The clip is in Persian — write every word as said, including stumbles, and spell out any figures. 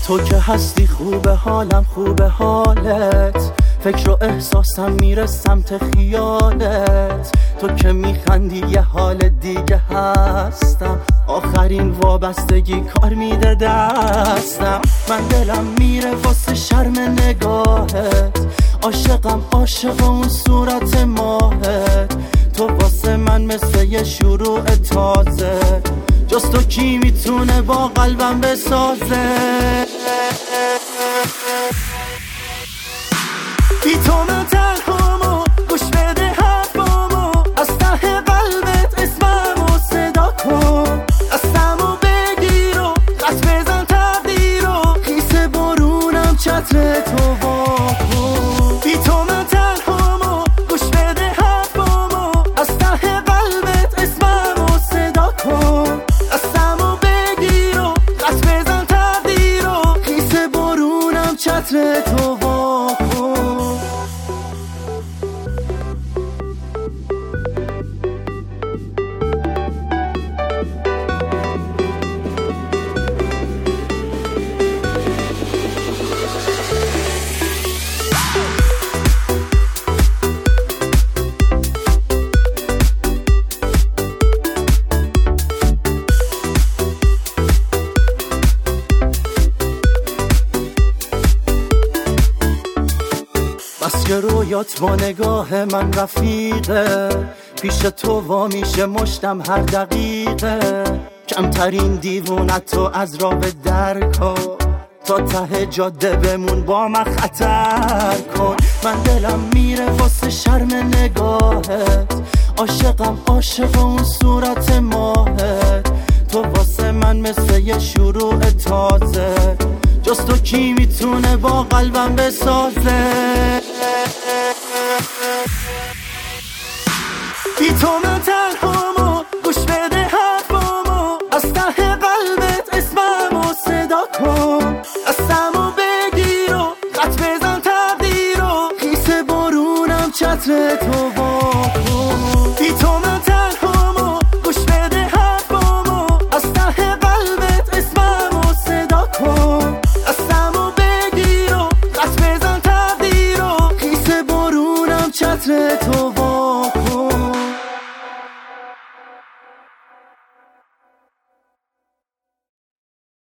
تو که هستی خوبه حالم خوبه حالت، فکر و احساسم میره سمت خیالت. تو که میخندی یه حال دیگه هستم، آخرین وابستگی کار میده دستم. من دلم میره واسه شرم نگاهت، عاشقم عاشق اون صورت ماهت. تو واسه من مثل یه شروع تازه، جز تو کی میتونه با قلبم بسازه؟ بی تو من تنهامو، گوش بده حرفامو، از ته قلبت اسممو صدا کن. دستمو بگیر و دست بزن تقدیر و خیس برونم چتر تو واکن. بی تو من تنهامو، گوش بده حرفامو، از ته قلبت اسممو صدا کن. دستمو بگیر و دست بزن تقدیر و خیس برونم چتر تو واکن. بس که رویات با نگاه من رفیقه، پیش تو وا میشه مشتم هر دقیقه. کمترین دیوونت تو از راه در کن، تا ته جاده بمون با من خطر کن. من دلم میره واسه شرم نگاهت، عاشقم عاشق اون صورت ماهت. تو واسه من مثل یه شروع تازه، جز تو کی میتونه با قلبم بسازه؟ بی تو من تنهامو، گوش بده حرفامو، از ته قلبت اسممو صدا کن. دستمو بگیر و خط بزن تقدیر و خیس برونم چتر تو واکن. بی تو من تنهامو، گوش بده حرفامو، از ته قلبت اسممو صدا کن. دستمو بگیر و خط بزن تقدیر و خیس برونم چتر تو واکن.